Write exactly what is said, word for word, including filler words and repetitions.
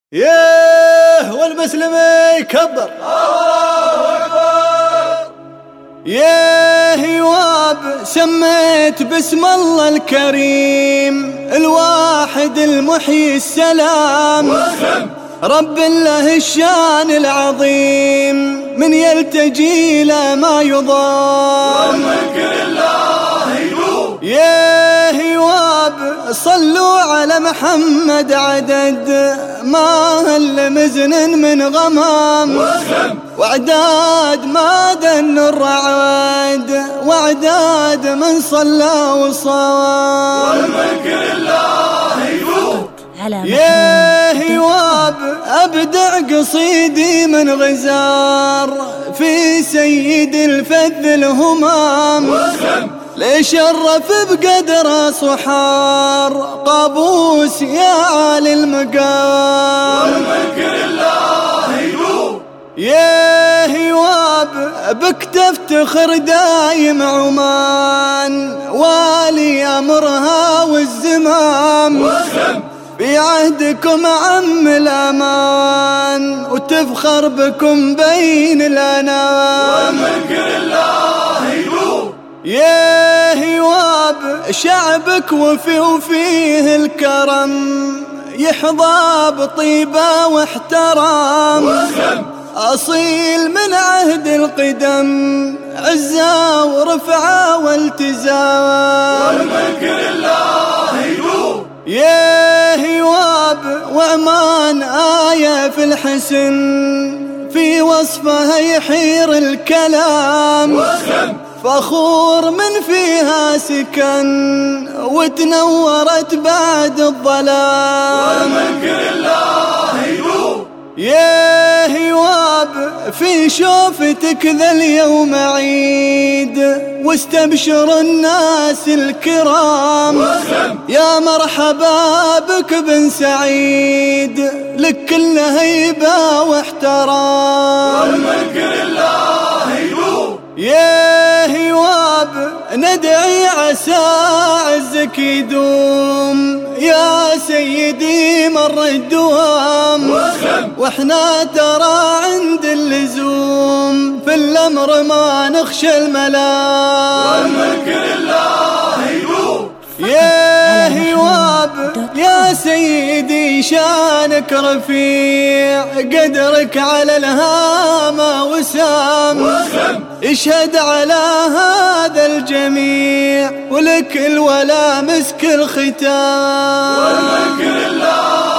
ياه والمسلم يكبر الله أكبر. ياه يواب سميت باسم الله الكريم الواحد المحيي السلام رب الله الشان العظيم من يلتجي له ما يضام والملك لله يدوم. ياه يواب صلوا على محمد عدد ما هل مزن من غمام وعداد ما دن الرعد وعداد من صلى وصام والملك لله يدوم. ياه يواب أبدع قصيدي من غزار في سيد الفذ الهمام ليشرف بقدر صحار قابوس يا عالي المقام والملك لله يدوم. ياه يواب بك تفتخر دايم عمان والي أمرها والزمام في عهدكم عم الأمان وتفخر بكم بين الأنام والملك لله يدوم. ياه يواب شعبك وفي وفيه الكرم يحظى بطيبة واحترام أصيل من عهد القدم عزة ورفعة والتزام والملك لله يدوم. ياه يواب وعمان آية في الحسن في وصفها يحير الكلام فخور من فيها سكن وتنورت بعد الظلام والملك لله يدوم. ياه يواب في شوفتك ذا اليوم عيد واستبشر الناس الكرام يا مرحبا بك بن سعيد لك كل هيبة واحترام والملك لله يدوم. ياه يواب ندعي عسى عزك يدوم يا سيدي مر الدوام واحنا ترى عند اللزوم في الأمر ما نخشى الملام والملك لله يدوم. ياه يواب يا سيدي شانك رفيع قدرك على الهامة وسام اشهد على هذا الجميع ولك الولا مسك الختام والملك لله